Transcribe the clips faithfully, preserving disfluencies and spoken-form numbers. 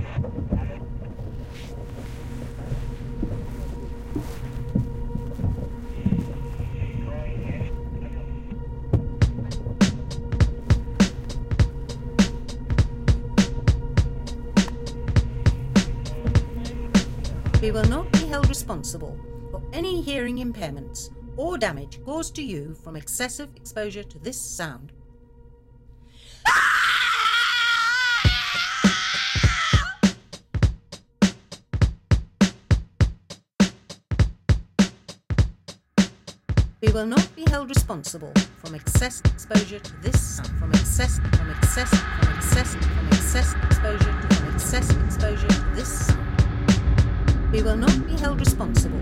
We will not be held responsible for any hearing impairments or damage caused to you from excessive exposure to this sound. We will not be held responsible from excessive exposure to this sound, from excess, from excess, from excess, from excessive exposure to from excessive exposure to this sound. We will not be held responsible.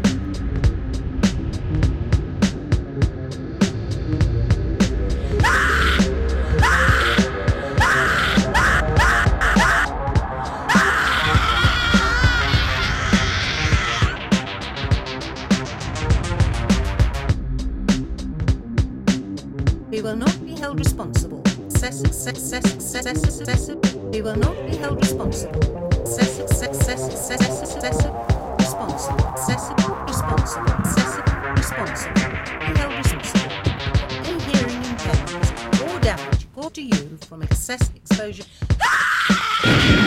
We will not be held responsible. Excessive, excessive, excessive, excessive. We will not be held responsible. Excessive, excessive, excessive, excessive. Responsible, excessive, responsible, excessive, responsible. Be held responsible for any hearing impairments or damage caused to you from excessive exposure.